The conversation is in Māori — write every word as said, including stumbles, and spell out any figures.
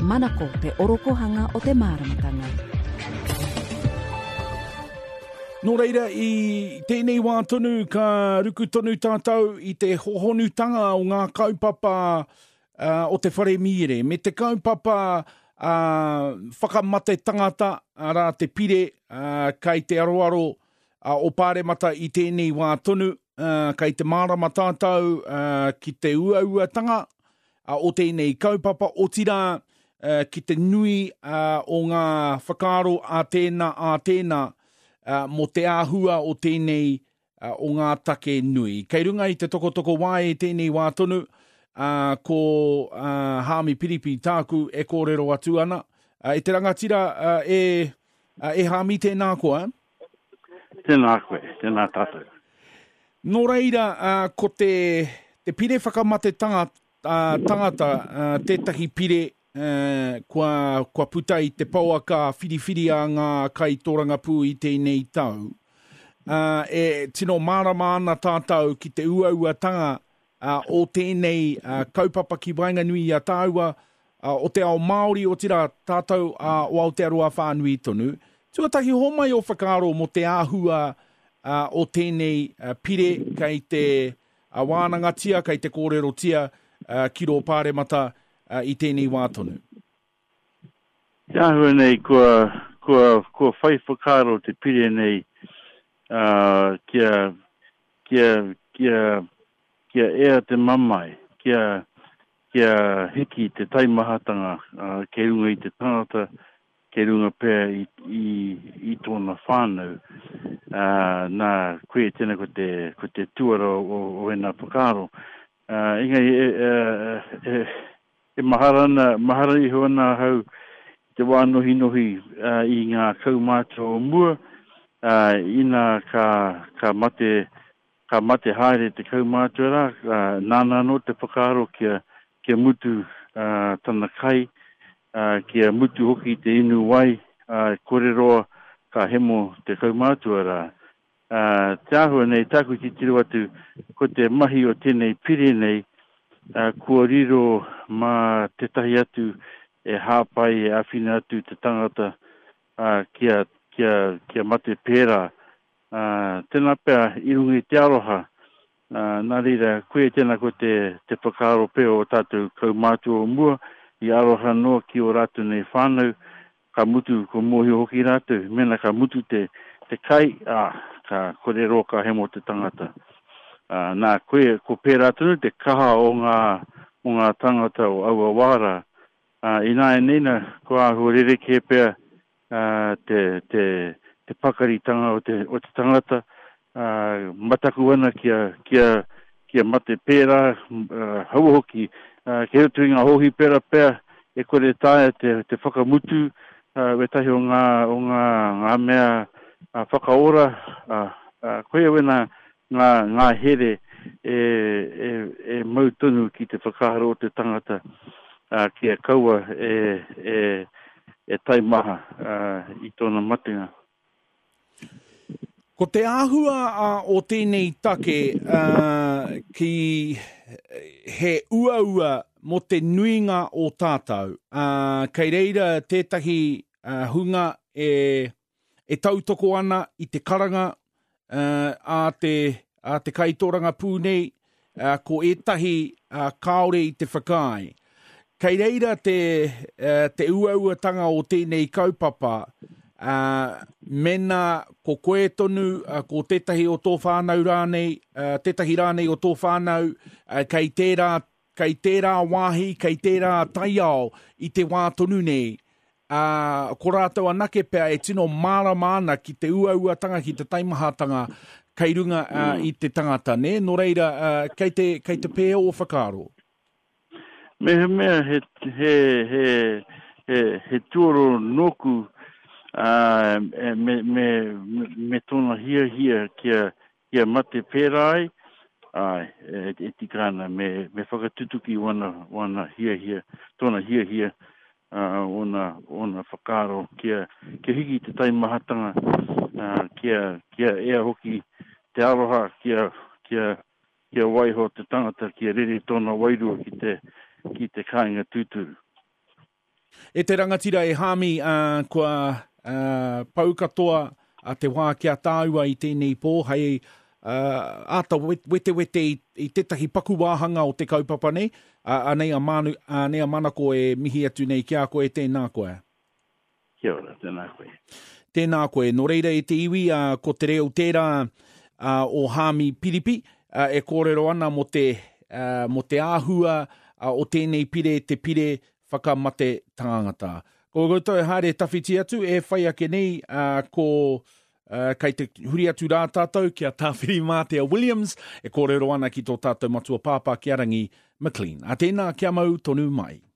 Manako te orokohanga o te māramatanga. Nō reira, i tēnei wā tonu ka ruku tonu tātou i te hohonutanga o ngā kaupapa uh, o te whare mire. Me te kaupapa uh, whakamate tangata ara te pire uh, kai te aroaro uh, o pāremata i tēnei wā tonu uh, kai te mārama tātou uh, ki te uauatanga uh, o tēnei kaupapa o tira uh, ki te nui uh, o ngā whakaaro a tēnā a tēnā Uh, mo te āhua o tēnei uh, o ngā take nui. Kei runga i te tokotoko wai e tēnei wā tonu, uh, ko uh, Hāmi Piripi tāku e kōrero atu ana. Uh, e te rangatira uh, e, uh, e Hāmi tēnā koa? Tēnā koe, tēnā tātou. Nō reira, uh, ko te, te pire whakamate tanga, uh, tangata, uh, tētahi pire, Uh, kua, kua putai te pauaka whiriwhiri a ngā kaitoranga pū i tēnei tau. Uh, e tino mārama ana tātou ki te uauatanga uh, o tēnei uh, kaupapa ki Wainganui a tāua uh, o te ao Māori o tira tātou uh, o Aotearoa whānui tonu. Tuatahi homai o whakaaro mo te āhua uh, o tēnei uh, pire kei te uh, wānangatia, kei te kōrero tia uh, kiro pāremata Uh, i tēnei wā tonu. Ia hua nei, kua, kua, kua whai whakaro te pire nei uh, kia, kia, kia, kia ea te mamai, kia, kia hiki te taimahatanga, uh, ke runga i te tangata, ke runga pēr i, i, i tōna whānau. Uh, nā koe tēnā ko te, ko te tuara o, o ena whakaro. Uh, ingai, e, e, e, e maharana, mahara i hoana hau te wānohi nohi uh, i ngā kaumātua o mua, uh, ina ka, ka mate, ka mate haere te kaumātua rā, uh, nāna no te whakaaro kia, kia mutu uh, tana kai, uh, kia mutu hoki te inu wai, uh, kōreroa ka hemo te kaumātua rā. Uh, te ahua nei, tāku ki tiru atu, ko te mahi o tēnei pire nei, Uh, kua riro mā te tahi atu e hāpai e awhina atu te tangata uh, kia, kia, kia mate pērā. Uh, tēnā pēr irungi te aroha, uh, nā reira koe tēnā ko te, te whakaaro pēo o tātou kaumātua o mua, i aroha noa ki o rātou nei whānau, ka mutu ko mohi hoki rātou, mena ka mutu te, te kai, uh, ka kōrero ka hemo te tangata. Uh, nā koe, ko pērā tunu te kaha o ngā, o ngā tangata o aua wāra. Uh, I nā e neina, ko ahua rere ke pēr uh, te, te, te pakaritanga o te, o te tangata. Uh, mataku ana kia, kia, kia mate pērā, uh, hauhoki, uh, ke hotu ngā hohi pērā pēr, e kore tāia te, te whakamutu, uh, wetahi o ngā, o ngā, ngā mea uh, whakaora, uh, uh, koe wena, ngā, ngā here e, e, e mautonu ki te whakaharo o te tangata uh, kia kaua e, e, e taimaha uh, i tōna matinga. Ko te āhua uh, o tēnei take uh, ki he ua-ua mo te nuinga o tātou. Uh, kei reira tētahi uh, hunga e, e tautoko ana i te karanga Uh, a te a te kaitoranga pūnei uh, ko etahi uh, kaore i te whakai. Kei reira te, uh, te uauatanga o tēnei kaupapa, uh, mena ko koe tonu, uh, ko tētahi o tō whānau rānei, uh, tētahi rānei o tō whānau, uh, kei tērā, kei tērā wāhi, kei tērā taiao i te wā tonu nei. Uh, ko rātou anake pēr e tino mārama ana ki te uauatanga, ki te taimahatanga kei runga uh, mm. i te tangata, ne? Nō reira, uh, kei te, kei te pēr o whakaaro? Mea mea he, he, he, he, he tuoro noku uh, me, me, me tōna hia hia kia, kia mate pērai, ai, e, e tikana, me, me whakatutuki wana, wana hia hia, tōna hia hia, Uh, ona, ona whakaaro kia, kia hiki te taimahatanga, uh, kia, kia ea hoki te aroha, kia, kia, kia waiho te tangata, kia rere tōna wairua ki te, ki te kāinga tūturu. E te rangatira e hami uh, kua uh, pau katoa a te wā kia tāua i tēnei pō, hei uh, ata wete wete i, i tetahi paku wāhanga o te kaupapa nei, uh, anei, a manu, anei a mana ko e mihi atu nei kia koe tēnā koe. Kia ora, tēnā koe. Tēnā koe, no reira e te iwi, uh, ko te reo tērā uh, o hami piripi, uh, e kōrero ana mo te, uh, mo te āhua uh, o tēnei pire, te pire whakamate tāngata. Ko koutou e haere tawhiti atu, e whai ake nei uh, ko uh, kai te huri atu rā tātou kia tāwhiri Mātea Williams, e kōrero ana ki tō tātou matua pāpā ki arangi McLean. A tēnā kia mau tonu mai.